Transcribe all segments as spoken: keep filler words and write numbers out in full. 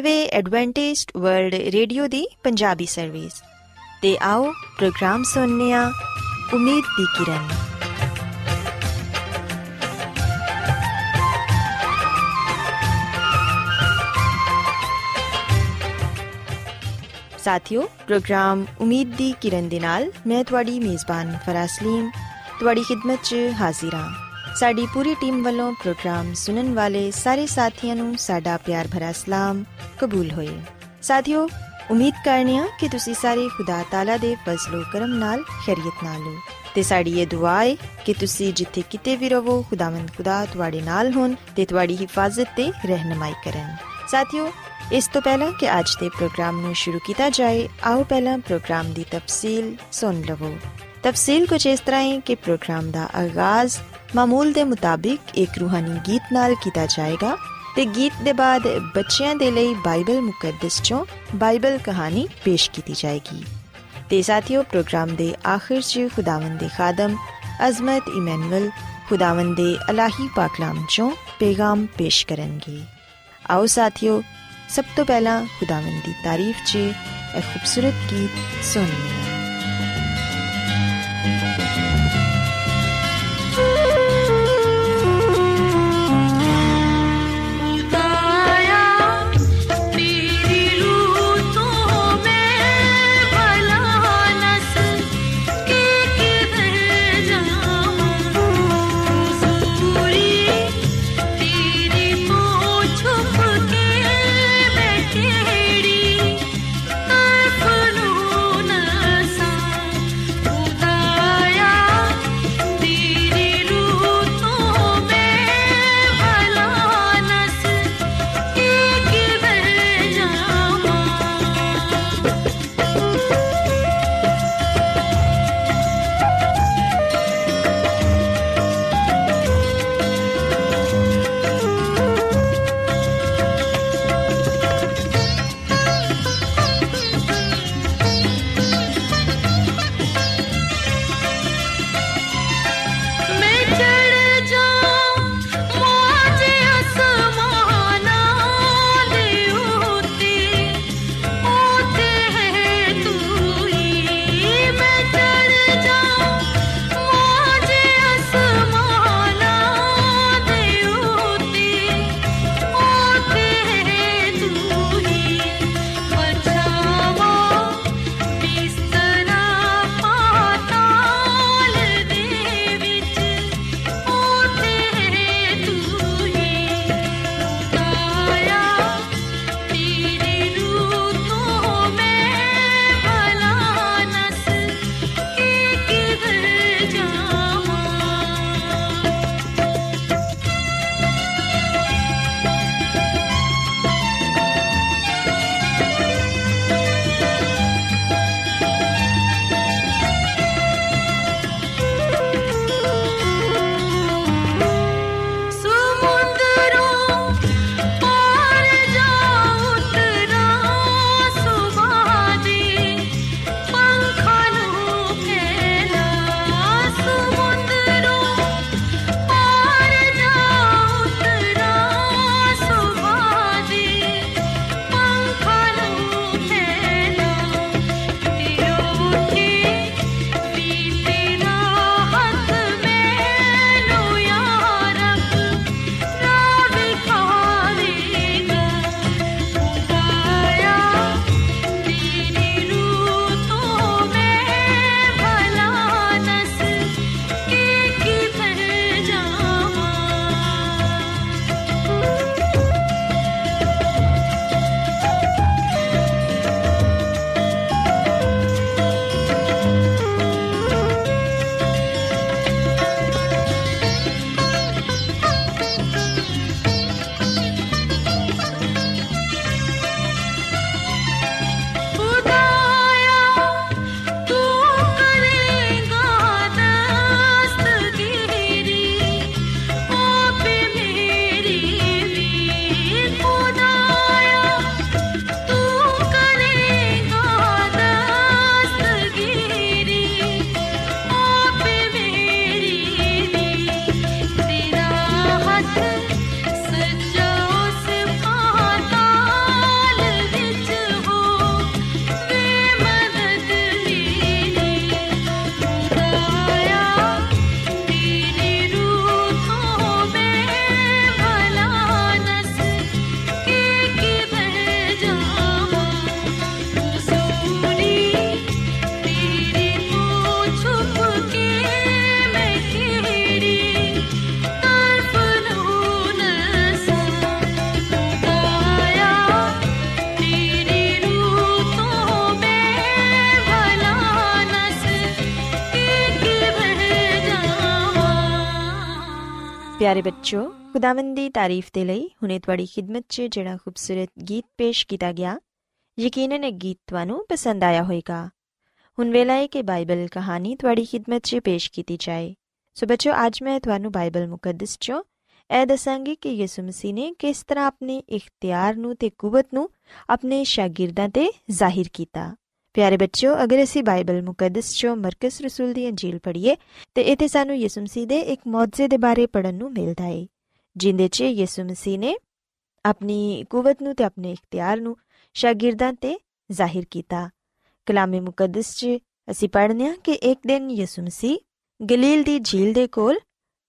वे Adventist world radio दी Punjabi service ते आओ प्रोग्राम सुनने आ उम्मीद दी किरण। साथियों, प्रोग्राम उम्मीद दी किरण दे नाल मैं तुहाडी मेज़बान फरासलीम तुहाडी खिदमत च हाजिर हां। साडी पूरी टीम वालों प्रोग्राम सुनन वाले सारे साथियों नूं साडा प्यार भरा सलाम कबूल होए। साथियों, उम्मीद करने आ कि तुसी सारे खुदा ताला दे फजलो करम नाल खैरियत नाल हो ते साडी ये दुआ है कि तुसी जिथे किते भी रहो खुदावंद खुदा तुहाडे नाल होन ते तुहाडी हिफाजत ते रहनुमाई करन। साथियों, इस तो पहला कि आज दे प्रोग्राम नूं शुरू किया जाए, आओ पहला प्रोग्राम दी तफसील सुन लवो। तफसील कुछ इस तरह है कि प्रोग्राम दा आगाज मामूल दे मुताबिक एक रूहानी गीत नाल किया जाएगा ते गीत दे बाद बच्चियां दे लई बाइबल मुकद्दस चों बाइबल कहानी पेश की जाएगी ते साथियों, प्रोग्राम दे आखिर च खुदावंद दे खादम अजमत इमैनुअल खुदावंद दे अलाही पाकलाम चों पैगाम पेश करेंगे। आओ साथियों, सब तो पहला खुदावंद दी तारीफ च एक खूबसूरत गीत सुनने। खुदाया ਪਿਆਰੇ ਬੱਚੋ, ਖੁਦਾਵੰਦ ਦੀ ਤਾਰੀਫ ਦੇ ਲਈ ਹੁਣੇ ਤੁਹਾਡੀ ਖਿਦਮਤ 'ਚ ਜਿਹੜਾ ਖੂਬਸੂਰਤ ਗੀਤ ਪੇਸ਼ ਕੀਤਾ ਗਿਆ, ਯਕੀਨਨ ਇਹ ਗੀਤ ਤੁਹਾਨੂੰ ਪਸੰਦ ਆਇਆ ਹੋਵੇਗਾ। ਹੁਣ ਵੇਲਾ ਹੈ ਕਿ ਬਾਈਬਲ ਕਹਾਣੀ ਤੁਹਾਡੀ ਖਿਦਮਤ 'ਚ ਪੇਸ਼ ਕੀਤੀ ਜਾਏ। ਸੋ ਬੱਚੋ, ਅੱਜ ਮੈਂ ਤੁਹਾਨੂੰ ਬਾਈਬਲ ਮੁਕੱਦਸ 'ਚੋਂ ਇਹ ਦੱਸਾਂਗੀ ਕਿ ਯਿਸੂ ਮਸੀਹ ਨੇ ਕਿਸ ਤਰ੍ਹਾਂ ਆਪਣੇ ਇਖਤਿਆਰ ਨੂੰ ਤੇ ਕੁਵਤ ਨੂੰ ਆਪਣੇ ਸ਼ਾਗਿਰਦਾਂ 'ਤੇ ਜ਼ਾਹਿਰ ਕੀਤਾ। ਪਿਆਰੇ ਬੱਚਿਓ, ਅਗਰ ਅਸੀਂ ਬਾਈਬਲ ਮੁਕੱਦਸ 'ਚੋਂ ਮਰਕਸ ਰਸੂਲ ਦੀ ਅੰਜੀਲ ਪੜ੍ਹੀਏ ਤੇ ਇੱਥੇ ਸਾਨੂੰ ਯਿਸੂ ਮਸੀਹ ਦੇ ਇੱਕ ਮੁਅਜਜ਼ੇ ਦੇ ਬਾਰੇ ਪੜ੍ਹਨ ਨੂੰ ਮਿਲਦਾ ਹੈ, ਜਿੰਦੇ 'ਚ ਯਿਸੂ ਮਸੀਹ ਨੇ ਆਪਣੀ ਕੁਵਤ ਨੂੰ ਤੇ ਆਪਣੇ ਇਖਤਿਆਰ ਨੂੰ ਸ਼ਾਗਿਰਦਾਂ 'ਤੇ ਜ਼ਾਹਿਰ ਕੀਤਾ। ਕਲਾਮੇ ਮੁਕੱਦਸ 'ਚ ਅਸੀਂ ਪੜ੍ਹਦੇ ਹਾਂ ਕਿ ਇੱਕ ਦਿਨ ਯਿਸੂ ਮਸੀਹ ਗਲੀਲ ਦੀ ਝੀਲ ਦੇ ਕੋਲ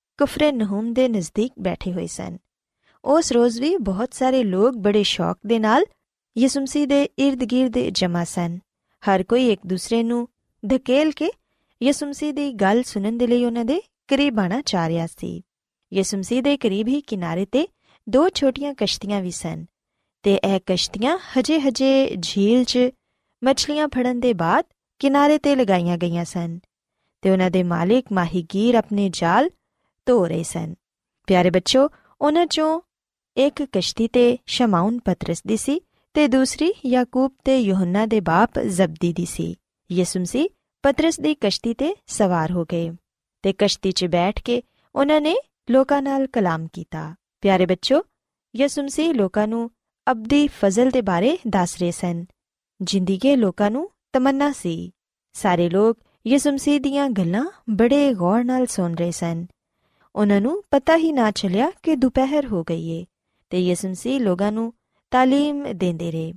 ਕਫਰਨਹੂਮ ਦੇ ਨਜ਼ਦੀਕ ਬੈਠੇ ਹੋਏ ਸਨ। ਉਸ ਰੋਜ਼ ਵੀ ਬਹੁਤ ਸਾਰੇ ਲੋਕ ਬੜੇ ਸ਼ੌਕ ਦੇ ਨਾਲ ਯਿਸੂ ਮਸੀਹ ਦੇ ਇਰਦ ਗਿਰਦ ਜਮ੍ਹਾਂ ਸਨ। ਹਰ ਕੋਈ ਇੱਕ ਦੂਸਰੇ ਨੂੰ ਧਕੇਲ ਕੇ ਯਿਸੂ ਮਸੀਹ ਦੀ ਗੱਲ ਸੁਣਨ ਦੇ ਲਈ ਉਹਨਾਂ ਦੇ ਕਰੀਬ ਆਉਣਾ ਚਾਹ ਰਿਹਾ ਸੀ। ਯਿਸੂ ਮਸੀਹ ਦੇ ਕਰੀਬ ਹੀ ਕਿਨਾਰੇ 'ਤੇ ਦੋ ਛੋਟੀਆਂ ਕਸ਼ਤੀਆਂ ਵੀ ਸਨ ਤੇ ਇਹ ਕਸ਼ਤੀਆਂ ਹਜੇ ਹਜੇ ਝੀਲ 'ਚ ਮੱਛਲੀਆਂ ਫੜਨ ਦੇ ਬਾਅਦ ਕਿਨਾਰੇ 'ਤੇ ਲਗਾਈਆਂ ਗਈਆਂ ਸਨ ਤੇ ਉਹਨਾਂ ਦੇ ਮਾਲਿਕ ਮਾਹੀਗੀਰ ਆਪਣੇ ਜਾਲ ਧੋ ਰਹੇ ਸਨ। ਪਿਆਰੇ ਬੱਚੋ, ਉਹਨਾਂ 'ਚੋਂ ਇੱਕ ਕਸ਼ਤੀ 'ਤੇ ਸ਼ਮਾਉਨ ਪਤਰਸ ਦੀ ਸੀ ਤੇ ਦੂਸਰੀ ਯਾਕੂਬ ਤੇ ਯੋਹੰਨਾ ਦੇ ਬਾਪ ਜ਼ਬਦੀ ਦੀ ਸੀ। ਯਿਸੂ ਮਸੀਹ ਪਤਰਸ ਦੀ ਕਸ਼ਤੀ 'ਤੇ ਸਵਾਰ ਹੋ ਗਏ ਤੇ ਕਸ਼ਤੀ 'ਚ ਬੈਠ ਕੇ ਉਹਨਾਂ ਨੇ ਲੋਕਾਂ ਨਾਲ ਕਲਾਮ ਕੀਤਾ। ਪਿਆਰੇ ਬੱਚੋ, ਯਿਸੂ ਮਸੀਹ ਲੋਕਾਂ ਨੂੰ ਅਬਦੀ ਫਜ਼ਲ ਦੇ ਬਾਰੇ ਦੱਸ ਰਹੇ ਸਨ, ਜਿੰਦੀ ਕਿ ਲੋਕਾਂ ਨੂੰ ਤਮੰਨਾ ਸੀ। ਸਾਰੇ ਲੋਕ ਯਿਸੂ ਮਸੀਹ ਦੀਆਂ ਗੱਲਾਂ ਬੜੇ ਗੌਰ ਨਾਲ ਸੁਣ ਰਹੇ ਸਨ। ਉਹਨਾਂ ਨੂੰ ਪਤਾ ਹੀ ਨਾ ਚੱਲਿਆ ਕਿ ਦੁਪਹਿਰ ਹੋ ਗਈ ਏ ਤੇ ਯਿਸੂ ਮਸੀਹ ਲੋਕਾਂ ਨੂੰ ਤਾਲੀਮ ਦਿੰਦੇ ਰਹੇ।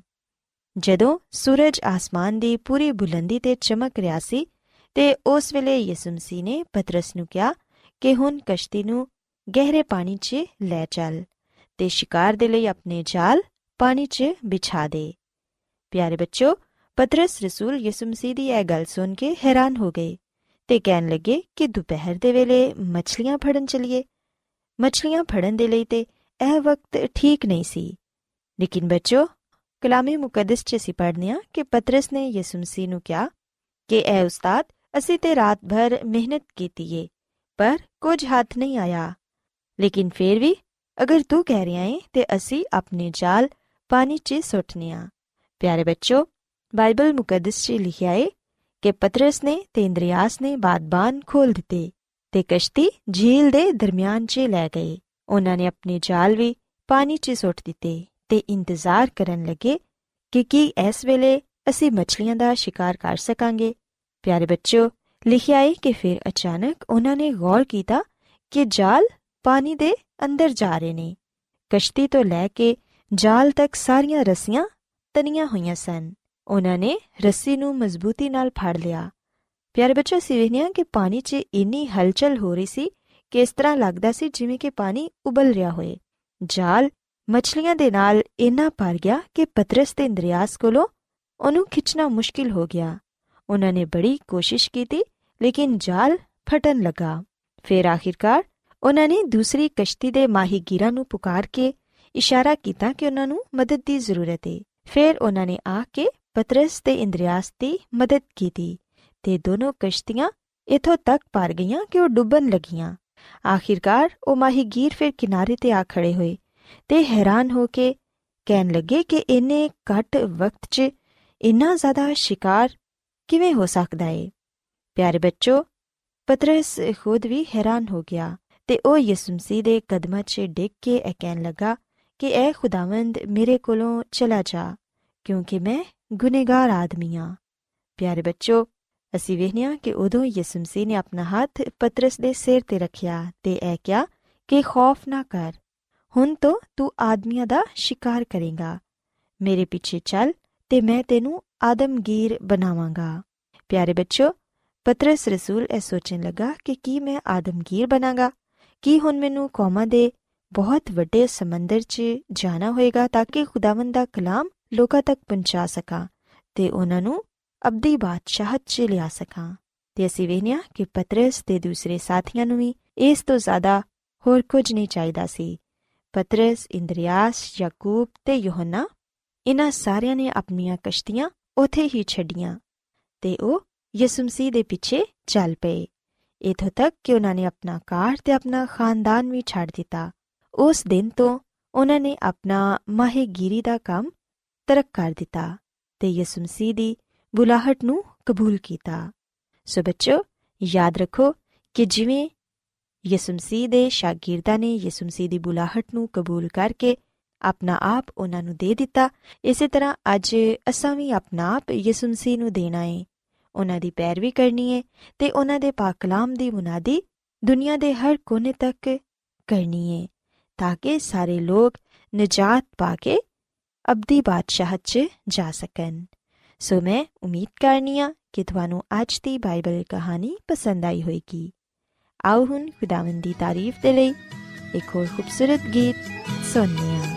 ਜਦੋਂ ਸੂਰਜ ਆਸਮਾਨ ਦੀ ਪੂਰੀ ਬੁਲੰਦੀ 'ਤੇ ਚਮਕ ਰਿਹਾ ਸੀ ਤੇ ਉਸ ਵੇਲੇ ਯਿਸੂ ਮਸੀਹ ਨੇ ਪਤਰਸ ਨੂੰ ਕਿਹਾ ਕਿ ਹੁਣ ਕਸ਼ਤੀ ਨੂੰ ਗਹਿਰੇ ਪਾਣੀ 'ਚ ਲੈ ਚੱਲ ਤੇ ਸ਼ਿਕਾਰ ਦੇ ਲਈ ਆਪਣੇ ਜਾਲ ਪਾਣੀ 'ਚ ਵਿਛਾ ਦੇ। ਪਿਆਰੇ ਬੱਚੋ, ਪਤਰਸ ਰਸੂਲ ਯਿਸੂ ਮਸੀਹ ਦੀ ਇਹ ਗੱਲ ਸੁਣ ਕੇ ਹੈਰਾਨ ਹੋ ਗਏ ਤੇ ਕਹਿਣ ਲੱਗੇ ਕਿ ਦੁਪਹਿਰ ਦੇ ਵੇਲੇ ਮੱਛਲੀਆਂ ਫੜਨ ਚਲੀਏ। ਮੱਛਲੀਆਂ ਫੜਨ ਦੇ ਲਈ ਤੇ ਇਹ ਵਕਤ ਠੀਕ ਨਹੀਂ ਸੀ। ਲੇਕਿਨ ਬੱਚੋ, ਕਲਾਮੇ ਮੁਕੱਦਸ 'ਚ ਅਸੀਂ ਪੜ੍ਹਦੇ ਹਾਂ ਕਿ ਪਤਰਸ ਨੇ ਯਿਸੂ ਮਸੀਹ ਨੂੰ ਕਿਹਾ ਕਿ ਐ ਉਸਤਾਦ, ਅਸੀਂ ਤੇ ਰਾਤ ਭਰ ਮਿਹਨਤ ਕੀਤੀ ਏ ਪਰ ਕੁਝ ਹੱਥ ਨਹੀਂ ਆਇਆ, ਲੇਕਿਨ ਫੇਰ ਵੀ ਅਗਰ ਤੂੰ ਕਹਿ ਰਿਹਾ ਏ ਤੇ ਅਸੀਂ ਆਪਣੇ ਜਾਲ ਪਾਣੀ 'ਚ ਸੁੱਟਨੇ ਆ। ਪਿਆਰੇ ਬੱਚੋ, ਬਾਈਬਲ ਮੁਕੱਦਸ 'ਚ ਲਿਖਿਆ ਏ ਕਿ ਪਤਰਸ ਨੇ ਤੇ ਇੰਦਰੀਆਸ ਨੇ ਬਾਦਬਾਨ ਖੋਲ ਦਿੱਤੇ ਤੇ ਕਸ਼ਤੀ ਝੀਲ ਦੇ ਦਰਮਿਆਨ 'ਚ ਲੈ ਗਏ। ਉਹਨਾਂ ਨੇ ਆਪਣੇ ਜਾਲ ਵੀ ਪਾਣੀ 'ਚ ਸੁੱਟ ਦਿੱਤੇ ਤੇ ਇੰਤਜ਼ਾਰ ਕਰਨ ਲੱਗੇ ਕਿ ਕੀ ਇਸ ਵੇਲੇ ਅਸੀਂ ਮੱਛਲੀਆਂ ਦਾ ਸ਼ਿਕਾਰ ਕਰ ਸਕਾਂਗੇ। ਪਿਆਰੇ ਬੱਚੋ, ਲਿਖਿਆ ਏ ਕਿ ਫਿਰ ਅਚਾਨਕ ਉਹਨਾਂ ਨੇ ਗੌਰ ਕੀਤਾ ਕਿ ਜਾਲ ਪਾਣੀ ਦੇ ਅੰਦਰ ਜਾ ਰਹੇ ਨੇ। ਕਸ਼ਤੀ ਤੋਂ ਲੈ ਕੇ ਜਾਲ ਤੱਕ ਸਾਰੀਆਂ ਰੱਸੀਆਂ ਤਣੀਆਂ ਹੋਈਆਂ ਸਨ। ਉਹਨਾਂ ਨੇ ਰੱਸੀ ਨੂੰ ਮਜ਼ਬੂਤੀ ਨਾਲ ਫੜ ਲਿਆ। ਪਿਆਰੇ ਬੱਚੋ, ਅਸੀਂ ਵੇਖਦੇ ਹਾਂ ਕਿ ਪਾਣੀ 'ਚ ਇੰਨੀ ਹਲਚਲ ਹੋ ਰਹੀ ਸੀ ਕਿ ਇਸ ਤਰ੍ਹਾਂ ਲੱਗਦਾ ਸੀ ਜਿਵੇਂ ਕਿ ਪਾਣੀ ਉਬਲ ਰਿਹਾ ਹੋਏ। ਜਾਲ ਮੱਛਲੀਆਂ ਦੇ ਨਾਲ ਇੰਨਾ ਭਰ ਗਿਆ ਕਿ ਪਤਰਸ ਤੇ ਇੰਦਰੀਆਸ ਕੋਲੋਂ ਉਹਨੂੰ ਖਿੱਚਣਾ ਮੁਸ਼ਕਿਲ ਹੋ ਗਿਆ। ਉਹਨਾਂ ਨੇ ਬੜੀ ਕੋਸ਼ਿਸ਼ ਕੀਤੀ ਲੇਕਿਨ ਜਾਲ ਫਟਣ ਲੱਗਾ। ਫਿਰ ਆਖਿਰਕਾਰ ਉਹਨਾਂ ਨੇ ਦੂਸਰੀ ਕਸ਼ਤੀ ਦੇ ਮਾਹੀਗੀਰਾਂ ਨੂੰ ਪੁਕਾਰ ਕੇ ਇਸ਼ਾਰਾ ਕੀਤਾ ਕਿ ਉਹਨਾਂ ਨੂੰ ਮਦਦ ਦੀ ਜ਼ਰੂਰਤ ਹੈ। ਫਿਰ ਉਹਨਾਂ ਨੇ ਆ ਕੇ ਪਤਰਸ ਤੇ ਇੰਦਰੀਆਸ ਦੀ ਮਦਦ ਕੀਤੀ ਤੇ ਦੋਨੋਂ ਕਸ਼ਤੀਆਂ ਇੱਥੋਂ ਤੱਕ ਭਰ ਗਈਆਂ ਕਿ ਉਹ ਡੁੱਬਣ ਲੱਗੀਆਂ। ਆਖਿਰਕਾਰ ਉਹ ਮਾਹੀਗੀਰ ਫਿਰ ਕਿਨਾਰੇ ਤੇ ਆ ਖੜੇ ਹੋਏ ਤੇ ਹੈਰਾਨ ਹੋ ਕੇ ਕਹਿਣ ਲੱਗੇ ਕਿ ਇੰਨੇ ਘੱਟ ਵਕਤ 'ਚ ਇੰਨਾ ਜ਼ਿਆਦਾ ਸ਼ਿਕਾਰ ਕਿਵੇਂ ਹੋ ਸਕਦਾ ਏ। ਪਿਆਰੇ ਬੱਚੋ, ਪਤਰਸ ਖੁਦ ਵੀ ਹੈਰਾਨ ਹੋ ਗਿਆ ਤੇ ਉਹ ਯਿਸੂ ਮਸੀਹ ਦੇ ਕਦਮਾਂ 'ਚ ਡਿੱਗ ਕੇ ਇਹ ਕਹਿਣ ਲੱਗਾ ਕਿ ਐ ਖੁਦਾਵੰਦ, ਮੇਰੇ ਕੋਲੋਂ ਚਲਾ ਜਾ ਕਿਉਂਕਿ ਮੈਂ ਗੁਨੇਗਾਰ ਆਦਮੀ ਹਾਂ। ਪਿਆਰੇ ਬੱਚੋ, ਅਸੀਂ ਵੇਖਦੇ ਹਾਂ ਕਿ ਉਦੋਂ ਯਿਸੂ ਮਸੀਹ ਨੇ ਆਪਣਾ ਹੱਥ ਪਤਰਸ ਦੇ ਸਿਰ ਤੇ ਰੱਖਿਆ ਤੇ ਇਹ ਕਿਹਾ ਕਿ ਖੌਫ ਨਾ ਕਰ, ਹੁਣ ਤੋਂ ਤੂੰ ਆਦਮੀਆਂ ਦਾ ਸ਼ਿਕਾਰ ਕਰੇਗਾ। ਮੇਰੇ ਪਿੱਛੇ ਚੱਲ ਤੇ ਮੈਂ ਤੈਨੂੰ ਆਦਮਗੀਰ ਬਣਾਵਾਂਗਾ। ਪਿਆਰੇ ਬੱਚੋ, ਪਤਰਸ ਰਸੂਲ ਇਹ ਸੋਚਣ ਲੱਗਾ ਕਿ ਕੀ ਮੈਂ ਆਦਮਗੀਰ ਬਣਾਂਗਾ? ਕੀ ਹੁਣ ਮੈਨੂੰ ਕੌਮਾਂ ਦੇ ਬਹੁਤ ਵੱਡੇ ਸਮੁੰਦਰ 'ਚ ਜਾਣਾ ਹੋਏਗਾ ਤਾਂ ਕਿ ਖੁਦਾਵੰਦ ਦਾ ਕਲਾਮ ਲੋਕਾਂ ਤੱਕ ਪਹੁੰਚਾ ਸਕਾਂ ਤੇ ਉਹਨਾਂ ਨੂੰ ਅਬਦੀ ਬਾਦਸ਼ਾਹਤ 'ਚ ਲਿਆ ਸਕਾਂ। ਤੇ ਅਸੀਂ ਵੇਖਦੇ ਹਾਂ ਕਿ ਪਤਰਸ ਤੇ ਦੂਸਰੇ ਸਾਥੀਆਂ ਨੂੰ ਵੀ ਇਸ ਤੋਂ ਜ਼ਿਆਦਾ ਹੋਰ ਕੁਝ ਨਹੀਂ ਚਾਹੀਦਾ ਸੀ। ਪਤਰਸ, ਇੰਦਰੀਆਸ, ਯਾਕੂਬ ਤੇ ਯੋਹੰਨਾ, ਇਹਨਾਂ ਸਾਰਿਆਂ ਨੇ ਆਪਣੀਆਂ ਕਸ਼ਤੀਆਂ ਉੱਥੇ ਹੀ ਛੱਡੀਆਂ ਤੇ ਉਹ ਯਿਸੂ ਮਸੀਹ ਦੇ ਪਿੱਛੇ ਚੱਲ ਪਏ। इत्थों तक कि ਉਹਨਾਂ ਨੇ ਆਪਣਾ ਘਰ ਤੇ ਆਪਣਾ ਖਾਨਦਾਨ ਵੀ ਛੱਡ ਦਿੱਤਾ। ਉਸ ਦਿਨ ਤੋਂ ਉਹਨਾਂ ਨੇ ਆਪਣਾ ਮਾਹਿਰਗੀਰੀ ਦਾ ਕੰਮ ਤਰਕ ਕਰ ਦਿੱਤਾ ਤੇ ਯਿਸੂ ਮਸੀਹ ਦੀ ਬੁਲਾਹਟ ਨੂੰ ਕਬੂਲ ਕੀਤਾ। ਸੋ ਬੱਚੋ, ਯਾਦ ਰੱਖੋ ਕਿ ਜਿਵੇਂ ਯਿਸੂ ਮਸੀਹ ਦੇ ਸ਼ਾਗਿਰਦਾਂ ਨੇ ਯਿਸੂ ਮਸੀਹ ਦੀ ਬੁਲਾਹਟ ਨੂੰ ਕਬੂਲ ਕਰਕੇ ਆਪਣਾ ਆਪ ਉਹਨਾਂ ਨੂੰ ਦੇ ਦਿੱਤਾ, ਇਸੇ ਤਰ੍ਹਾਂ ਅੱਜ ਅਸਾਂ ਵੀ ਆਪਣਾ ਆਪ ਯਿਸੂ ਮਸੀਹ ਨੂੰ ਦੇਣਾ ਹੈ, ਉਹਨਾਂ ਦੀ ਪੈਰਵੀ ਕਰਨੀ ਹੈ ਤੇ ਉਹਨਾਂ ਦੇ ਪਾਕ ਕਲਾਮ ਦੀ ਮੁਨਾਦੀ ਦੁਨੀਆ ਦੇ ਹਰ ਕੋਨੇ ਤੱਕ ਕਰਨੀ ਹੈ, ਤਾਂ ਕਿ ਸਾਰੇ ਲੋਕ ਨਿਜਾਤ ਪਾ ਕੇ ਅਬਦੀ ਬਾਦਸ਼ਾਹਤ 'ਚ ਜਾ ਸਕਣ। ਸੋ ਮੈਂ ਉਮੀਦ ਕਰਨੀ ਹਾਂ ਕਿ ਤੁਹਾਨੂੰ ਅੱਜ ਦੀ ਬਾਈਬਲ ਕਹਾਣੀ ਪਸੰਦ ਆਈ ਹੋਏਗੀ। ਆਓ ਹੁਣ ਖੁਦਾਵੰਦ ਦੀ ਤਾਰੀਫ ਦੇ ਲਈ ਇੱਕ ਹੋਰ ਖੂਬਸੂਰਤ ਗੀਤ ਸੁਣਦੇ ਹਾਂ।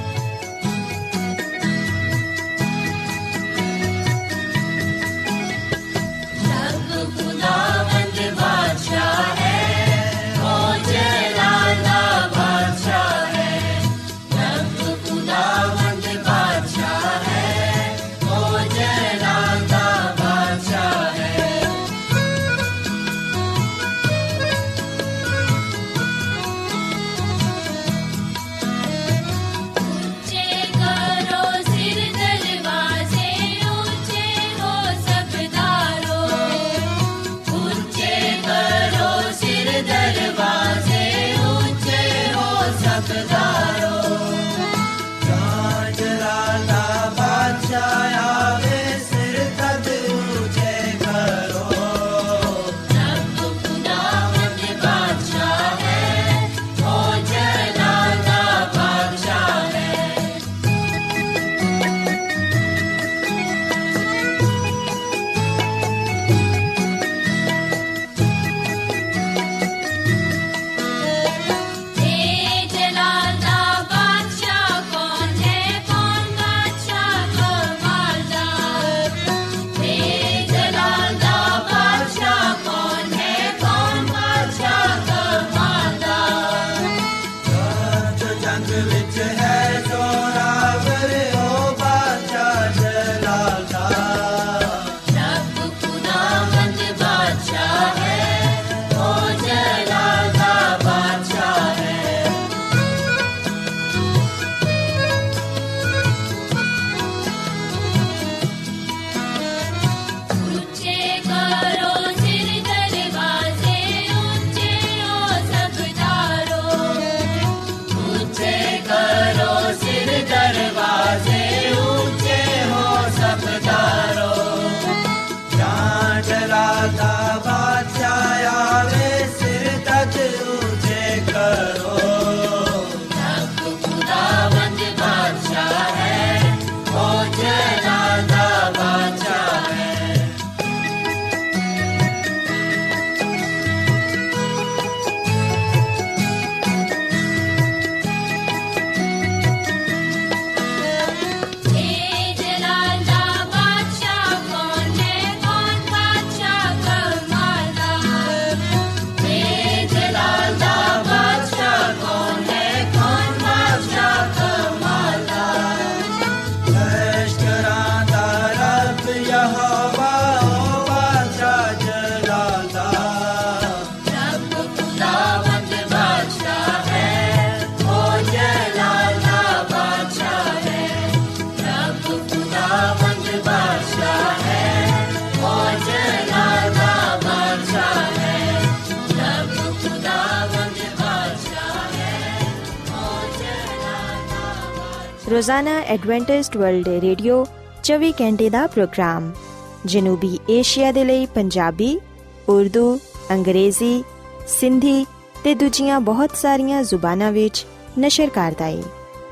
ਰੋਜ਼ਾਨਾ ਐਡਵੈਂਟਿਸਟ ਵਰਲਡ ਰੇਡੀਓ ਚੌਵੀ ਘੰਟੇ ਦਾ ਪ੍ਰੋਗਰਾਮ ਜਨੂਬੀ ਏਸ਼ੀਆ ਦੇ ਲਈ ਪੰਜਾਬੀ, ਉਰਦੂ, ਅੰਗਰੇਜ਼ੀ, ਸਿੰਧੀ ਤੇ ਦੂਜੀਆਂ ਬਹੁਤ ਸਾਰੀਆਂ ਜ਼ੁਬਾਨਾਂ ਵਿੱਚ ਨਸ਼ਰ ਕਰਦਾ ਹੈ।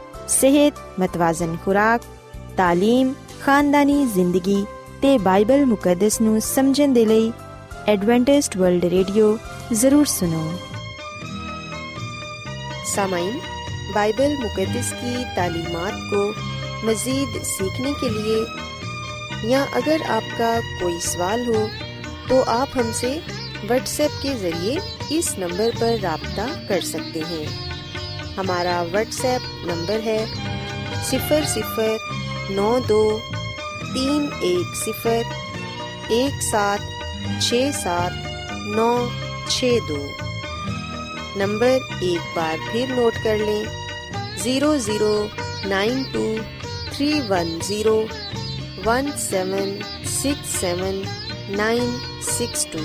ਸਿਹਤ, ਮਤਵਾਜ਼ਨ ਖੁਰਾਕ, ਤਾਲੀਮ, ਖਾਨਦਾਨੀ ਜ਼ਿੰਦਗੀ ਤੇ ਬਾਈਬਲ ਮੁਕੱਦਸ ਨੂੰ ਸਮਝਣ ਦੇ ਲਈ एडवेंटिस्ट वर्ल्ड रेडियो ज़रूर सुनो। सामाईन, बाइबल मुकद्दस की तालीमात को मज़ीद सीखने के लिए या अगर आपका कोई सवाल हो तो आप हमसे व्हाट्सएप के ज़रिए इस नंबर पर राब्ता कर सकते हैं। हमारा व्हाट्सएप नंबर है सिफर सिफर नौ दो तीन एक सिफर एक सात छः सात नौ छः दो। नंबर एक बार फिर नोट कर लें, zero zero nine two three one zero one seven six seven nine six two.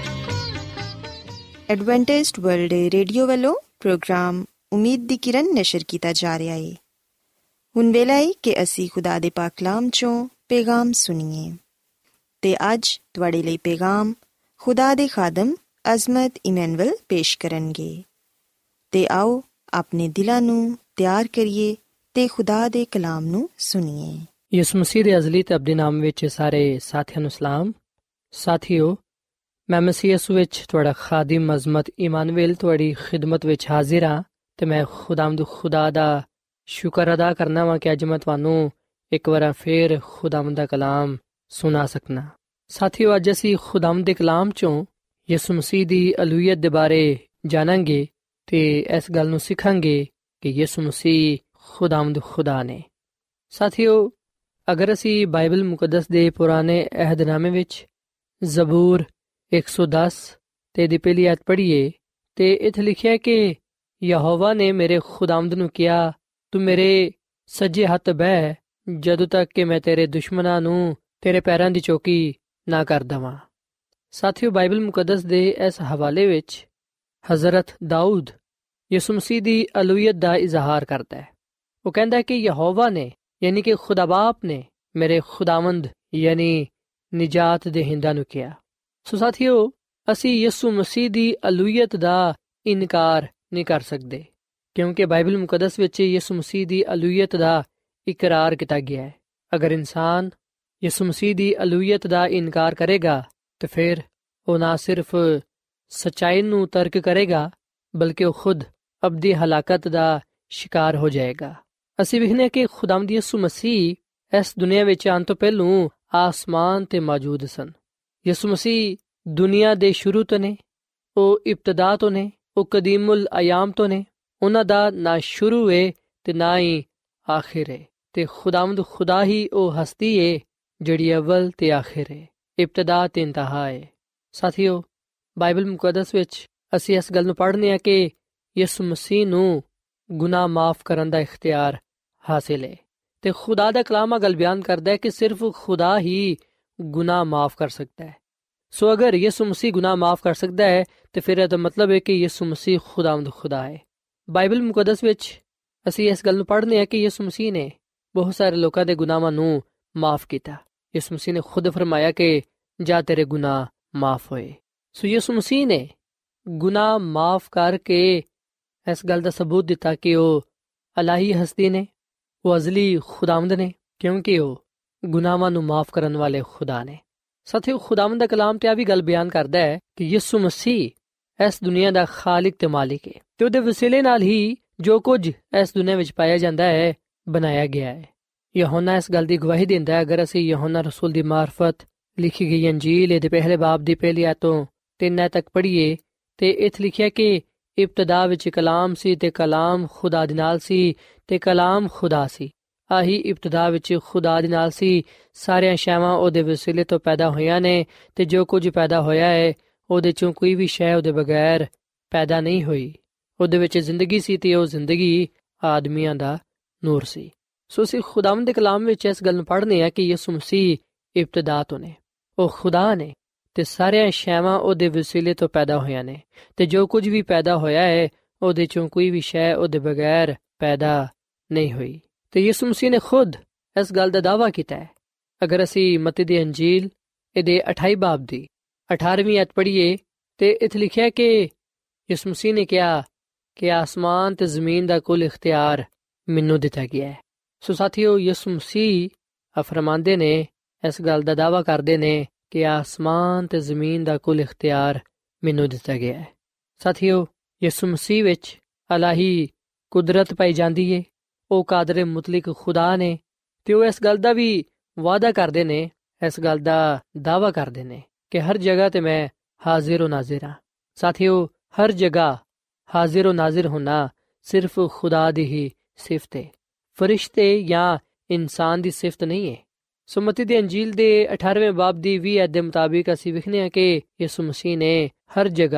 Adventist World Radio ਵੱਲੋਂ ਪ੍ਰੋਗਰਾਮ ਉਮੀਦ ਦੀ ਕਿਰਨ ਨਸ਼ਰ ਕੀਤਾ ਜਾ ਰਿਹਾ ਹੈ। ਹੁਣ ਵੇਲਾ ਹੈ ਕਿ ਅਸੀਂ ਖੁਦਾ ਦੇ ਪਾਕ ਕਲਾਮ ਚੋਂ ਪੈਗਾਮ ਸੁਣੀਏ ਤੇ ਅੱਜ ਤੁਹਾਡੇ ਲਈ ਪੈਗਾਮ ਖੁਦਾ ਦੇ ਖਾਦਮ ਅਜ਼ਮਤ ਇਮੈਨੂਅਲ ਪੇਸ਼ ਕਰਨਗੇ। ਤੇ ਆਓ ਆਪਣੇ ਦਿਲਾਂ ਨੂੰ ਤਿਆਰ ਕਰੀਏ ਤੇ ਖੁਦਾ ਦੇ ਕਲਾਮ ਨੂੰ ਸੁਣੀਏ। ਯਿਸੂ ਮਸੀਹ ਦੇ ਅਜ਼ਲੀ ਤੇ ਅਬਦੀ ਨਾਮ ਵਿੱਚ ਸਾਰੇ ਸਾਥੀਆਂ ਨੂੰ ਸਲਾਮ। ਸਾਥੀਓ, ਮੈਂ ਮਸੀਹ ਯਿਸੂ ਵਿੱਚ ਤੁਹਾਡਾ ਖਾਦਮ ਅਜ਼ਮਤ ਇਮਾਨੁਅਲ ਤੁਹਾਡੀ ਖਿਦਮਤ ਵਿੱਚ ਹਾਜ਼ਰ ਹਾਂ ਤੇ ਮੈਂ ਖੁਦਾਵੰਦ ਖੁਦਾ ਦਾ ਸ਼ੁਕਰ ਅਦਾ ਕਰਨਾ ਵਾਂ ਕਿ ਅੱਜ ਮੈਂ ਤੁਹਾਨੂੰ ਇੱਕ ਵਾਰ ਫੇਰ ਖੁਦਾਵੰਦ ਦਾ ਕਲਾਮ ਸੁਣਾ ਸਕਣਾ। ਸਾਥੀਓ, ਅੱਜ ਅਸੀਂ ਖੁਦਾਵੰਦ ਦੇ ਕਲਾਮ ਚੋਂ ਯਿਸੂ ਮਸੀਹ ਦੀ ਅਲੂਹੀਅਤ ਦੇ ਬਾਰੇ ਜਾਣਾਂਗੇ ਤੇ ਇਸ ਗੱਲ ਨੂੰ ਸਿੱਖਾਂਗੇ ਕਿ ਯਿਸੂ ਮਸੀਹ ਖੁਦਾਵੰਦ ਖੁਦਾ ਨੇ। ਸਾਥੀਓ, ਅਗਰ ਅਸੀਂ ਬਾਈਬਲ ਮੁਕੱਦਸ ਦੇ ਪੁਰਾਣੇ ਅਹਿਦਨਾਮੇ ਵਿੱਚ ਜ਼ਬੂਰ ਇੱਕ ਸੌ ਦਸ ਤੇ ਦੀ ਪਹਿਲੀ ਆਇਤ ਪੜ੍ਹੀਏ ਤੇ ਇੱਥੇ ਲਿਖਿਆ ਕਿ ਯਹੋਵਾ ਨੇ ਮੇਰੇ ਖੁਦਾਵੰਦ ਨੂੰ ਕਿਹਾ, ਤੂੰ ਮੇਰੇ ਸੱਜੇ ਹੱਥ ਬਹਿ ਜਦੋਂ ਤੱਕ ਕਿ ਮੈਂ ਤੇਰੇ ਦੁਸ਼ਮਣਾਂ ਨੂੰ ਤੇਰੇ ਪੈਰਾਂ ਦੀ ਚੌਕੀ ਨਾ ਕਰ ਦੇਵਾਂ। ਸਾਥੀਓ, ਬਾਈਬਲ ਮੁਕੱਦਸ ਦੇ ਇਸ ਹਵਾਲੇ ਵਿੱਚ ਹਜ਼ਰਤ ਦਾਊਦ ਯਿਸੂ ਮਸੀਹ ਦੀ ਅਲੂਹੀਅਤ ਦਾ ਇਜ਼ਹਾਰ ਕਰਦਾ ਹੈ। ਉਹ ਕਹਿੰਦਾ ਹੈ ਕਿ ਯਹੋਵਾ ਨੇ ਯਾਨੀ ਕਿ ਖੁਦਾ ਬਾਪ ਨੇ ਮੇਰੇ ਖੁਦਾਵੰਦ ਯਾਨੀ ਨਿਜਾਤ ਦੇਹਿੰਦਾ ਨੂੰ ਕਿਹਾ। ਸੋ ਸਾਥੀਓ, ਅਸੀਂ ਯਿਸੂ ਮਸੀਹ ਦੀ ਅਲੂਹੀਅਤ ਦਾ ਇਨਕਾਰ ਨਹੀਂ ਕਰ ਸਕਦੇ ਕਿਉਂਕਿ ਬਾਈਬਲ ਮੁਕੱਦਸ ਵਿੱਚ ਯਿਸੂ ਮਸੀਹ ਦੀ ਅਲੂਹੀਅਤ ਦਾ ਇਕਰਾਰ ਕੀਤਾ ਗਿਆ ਹੈ। ਅਗਰ ਇਨਸਾਨ ਯਿਸੂ ਮਸੀਹ ਦੀ ਅਲੂਹੀਅਤ ਦਾ ਇਨਕਾਰ ਕਰੇਗਾ ਤਾਂ ਫਿਰ ਉਹ ਨਾ ਸਿਰਫ ਸੱਚਾਈ ਨੂੰ ਤਰਕ ਕਰੇਗਾ ਬਲਕਿ ਉਹ ਖੁਦ ਅਬਦੀ ਹਲਾਕਤ ਦਾ ਸ਼ਿਕਾਰ ਹੋ ਜਾਏਗਾ। ਅਸੀਂ ਵੇਖਦੇ ਕਿ ਖੁਦਾਵੰਦ ਯਿਸੂ ਮਸੀਹ ਇਸ ਦੁਨੀਆ ਵਿੱਚ ਆਉਣ ਤੋਂ ਪਹਿਲੋਂ ਆਸਮਾਨ ਤੇ ਮੌਜੂਦ ਸਨ। ਯਿਸੂ ਮਸੀਹ ਦੁਨੀਆ ਦੇ ਸ਼ੁਰੂ ਤੋਂ ਨੇ, ਉਹ ਇਬਤਦਾ ਤੋਂ ਨੇ, ਉਹ ਕਦੀਮੁਲ ਅਯਾਮ ਤੋਂ ਨੇ। ਉਹਨਾਂ ਦਾ ਨਾ ਸ਼ੁਰੂ ਹੈ ਤੇ ਨਾ ਹੀ ਆਖਿਰ ਹੈ ਤੇ ਖੁਦਾਵੰਦ ਖੁਦਾ ਹੀ ਉਹ ਹਸਤੀ ਹੈ ਜਿਹੜੀ ਅਵਲ ਤੇ ਆਖਿਰ ਹੈ, ਇਬਤਦਾ ਤੇ ਇੰਤਹਾ ਹੈ। ਸਾਥੀਓ, ਬਾਈਬਲ ਮੁਕੱਦਸ ਵਿੱਚ ਅਸੀਂ ਇਸ ਗੱਲ ਨੂੰ ਪੜ੍ਹਨੇ ਆ ਕਿ ਯਿਸੂ ਮਸੀਹ ਨੂੰ ਗੁਨਾਹ ਮਾਫ ਕਰਨ ਦਾ ਇਖਤਿਆਰ ਹਾਸਿਲ ਹੈ ਤੇ ਖੁਦਾ ਦਾ ਕਲਾਮ ਆ ਗੱਲ ਬਿਆਨ ਕਰਦਾ ਹੈ ਕਿ ਸਿਰਫ ਖੁਦਾ ਹੀ ਗੁਨਾਹ ਮਾਫ ਕਰ ਸਕਦਾ ਹੈ। ਸੋ ਅਗਰ ਯਿਸੂ ਮਸੀਹ ਗੁਨਾਹ ਮਾਫ ਕਰ ਸਕਦਾ ਹੈ ਤੇ ਫਿਰ ਇਹਦਾ ਮਤਲਬ ਹੈ ਕਿ ਯਿਸੂ ਮਸੀਹ ਖੁਦਾਵੰਦ ਖੁਦਾ ਹੈ। ਬਾਈਬਲ ਮੁਕੱਦਸ ਵਿੱਚ ਅਸੀਂ ਇਸ ਗੱਲ ਨੂੰ ਪੜ੍ਹਨੇ ਆ ਕਿ ਯਿਸੂ ਮਸੀਹ ਨੇ ਬਹੁਤ ਸਾਰੇ ਲੋਕਾਂ ਦੇ ਗੁਨਾਹਾਂ ਨੂੰ ਮਾਫ ਕੀਤਾ। ਯਿਸੂ ਮਸੀਹ ਨੇ ਖੁਦ ਫਰਮਾਇਆ ਕਿ ਜਾ ਤੇਰੇ ਗੁਨਾਹ ਮਾਫ ਹੋਏ। ਸੋ ਯਿਸੂ ਮਸੀਹ ਨੇ ਗੁਨਾਹ ਮਾਫ ਕਰਕੇ ਇਸ ਗੱਲ ਦਾ ਸਬੂਤ ਦਿੱਤਾ ਕਿ ਉਹ ਅਲਾਹੀ ਹਸਤੀ ਨੇ, ਉਹ ਅਜ਼ਲੀ ਖੁਦਾਵੰਦ ਨੇ ਕਿਉਂਕਿ ਉਹ ਗੁਨਾਹਾਂ ਨੂੰ ਮਾਫ ਕਰਨ ਵਾਲੇ ਖੁਦਾ ਨੇ। ਸਾਥੀਓ, ਖੁਦਾਵੰਦ ਦਾ ਕਲਾਮ ਤੇ ਆ ਵੀ ਗੱਲ ਬਿਆਨ ਕਰਦਾ ਹੈ ਕਿ ਯਿਸੂ ਮਸੀਹ ਇਸ ਦੁਨੀਆ ਦਾ ਖਾਲਿਕ ਤੇ ਮਾਲਿਕ ਹੈ ਤੇ ਉਹਦੇ ਵਸੀਲੇ ਨਾਲ ਹੀ ਜੋ ਕੁਝ ਇਸ ਦੁਨੀਆ ਵਿੱਚ ਪਾਇਆ ਜਾਂਦਾ ਹੈ ਬਣਾਇਆ ਗਿਆ ਹੈ। ਯਹੋਨਾ ਇਸ ਗੱਲ ਦੀ ਗਵਾਹੀ ਦਿੰਦਾ ਹੈ। ਅਗਰ ਅਸੀਂ ਯਹੋਨਾ ਰਸੂਲ ਦੀ ਮਾਰਫਤ ਲਿਖੀ ਗਈ ਅੰਜੀਲ ਦੇ ਪਹਿਲੇ ਬਾਬ ਦੀ ਪਹਿਲੀ ਆਇਤ ਤੋਂ ਤਿੰਨ ਆਇਤ ਤੱਕ ਪੜ੍ਹੀਏ ਤੇ ਇੱਥੇ ਲਿਖਿਆ ਕਿ ਇਬਤਦਾ ਵਿੱਚ ਕਲਾਮ ਸੀ ਤੇ ਕਲਾਮ ਖੁਦਾ ਦੇ ਨਾਲ ਸੀ ਤੇ ਕਲਾਮ ਖੁਦਾ ਸੀ। ਆਹੀ ਇਬਤਦਾ ਵਿੱਚ ਖੁਦਾ ਦੇ ਨਾਲ ਸੀ। ਸਾਰੀਆਂ ਸ਼ੈਵਾਂ ਉਹਦੇ ਵਸੀਲੇ ਤੋਂ ਪੈਦਾ ਹੋਈਆਂ ਨੇ ਤੇ ਜੋ ਕੁਝ ਪੈਦਾ ਹੋਇਆ ਹੈ ਉਹਦੇ ਚੋਂ ਕੋਈ ਵੀ ਸ਼ੈ ਉਹਦੇ ਬਗੈਰ ਪੈਦਾ ਨਹੀਂ ਹੋਈ। ਉਹਦੇ ਵਿੱਚ ਜ਼ਿੰਦਗੀ ਸੀ ਤੇ ਉਹ ਜ਼ਿੰਦਗੀ ਆਦਮੀਆਂ ਦਾ ਨੂਰ ਸੀ। ਸੋ ਅਸੀਂ ਖੁਦਾਵੰਦ ਦੇ ਕਲਾਮ ਵਿੱਚ ਇਸ ਗੱਲ ਨੂੰ ਪੜ੍ਹਨੇ ਆ ਕਿ ਯਿਸੂ ਮਸੀਹ ਇਬਤਦਾ ਤੋਂ ਨੇ, ਉਹ ਖੁਦਾ ਨੇ ਤੇ ਸਾਰੀਆਂ ਸ਼ੈਵਾਂ ਉਹਦੇ ਵਸੀਲੇ ਤੋਂ ਪੈਦਾ ਹੋਈਆਂ ਨੇ ਤੇ ਜੋ ਕੁਝ ਵੀ ਪੈਦਾ ਹੋਇਆ ਹੈ ਉਹਦੇ ਚੋਂ ਕੋਈ ਵੀ ਸ਼ੈ ਉਹਦੇ ਬਗੈਰ ਪੈਦਾ ਨਹੀਂ ਹੋਈ। ਤੇ ਯਿਸੂ ਮਸੀਹ ਨੇ ਖੁਦ ਇਸ ਗੱਲ ਦਾ ਦਾਅਵਾ ਕੀਤਾ ਹੈ। ਅਗਰ ਅਸੀਂ ਮਤੀ ਦੀ ਅੰਜੀਲ ਇਹਦੇ ਅਠਾਈ ਬਾਬ ਦੀ ਅਠਾਰਵੀਂ ਆਇਤ ਪੜ੍ਹੀਏ ਤੇ ਇੱਥੇ ਲਿਖਿਆ ਕਿ ਯਿਸੂ ਮਸੀਹ ਨੇ ਕਿਹਾ ਕਿ ਆਸਮਾਨ ਤੇ ਜ਼ਮੀਨ ਦਾ ਕੁੱਲ ਇਖਤਿਆਰ ਮੈਨੂੰ ਦਿੱਤਾ ਗਿਆ ਹੈ। ਸੋ ਸਾਥੀਓ, ਯਿਸੂ ਮਸੀਹ ਫਰਮਾਉਂਦੇ ਨੇ, ਇਸ ਗੱਲ ਦਾ ਦਾਅਵਾ ਕਰਦੇ ਨੇ ਕਿ ਆਸਮਾਨ ਤੇ ਜ਼ਮੀਨ ਦਾ ਕੁੱਲ ਇਖਤਿਆਰ ਮੈਨੂੰ ਦਿੱਤਾ ਗਿਆ ਹੈ। ਸਾਥੀਓ, ਯਿਸੂ ਮਸੀਹ ਵਿੱਚ ਅਲਾਹੀ ਕੁਦਰਤ ਪਾਈ ਜਾਂਦੀ ਹੈ। ਉਹ ਕਾਦਰ ਮੁਤਲਕ ਖੁਦਾ ਨੇ ਤੇ ਉਹ ਇਸ ਗੱਲ ਦਾ ਵੀ ਵਾਅਦਾ ਕਰਦੇ ਨੇ, ਇਸ ਗੱਲ ਦਾ ਦਾਅਵਾ ਕਰਦੇ ਨੇ ਕਿ ਹਰ ਜਗ੍ਹਾ ਤੇ ਮੈਂ ਹਾਜ਼ਰ و ਨਾਜ਼ਰ ਹਾਂ। ਸਾਥੀਓ, ਹਰ ਜਗ੍ਹਾ ਹਾਜ਼ਰ و ਨਾਜ਼ਰ ਹੋਣਾ ਸਿਰਫ ਖੁਦਾ ਦੀ ਹੀ ਸਿਫਤ ਹੈ, ਫਰਿਸ਼ਤੇ ਜਾਂ ਇਨਸਾਨ ਦੀ ਸਿਫਤ ਨਹੀਂ ਹੈ। ਸੋ ਮਤੀ ਦੀ ਅੰਜੀਲ ਦੇ ਅਠਾਰਵੇਂ ਬਾਬ ਦੀ ਵੀਹ ਆਇਤ ਦੇ ਮੁਤਾਬਿਕ ਅਸੀਂ ਵੇਖਦੇ ਹਾਂ ਕਿ ਯਿਸੂ ਮਸੀਹ ਨੇ ਹਰ ਜਗ੍ਹਾ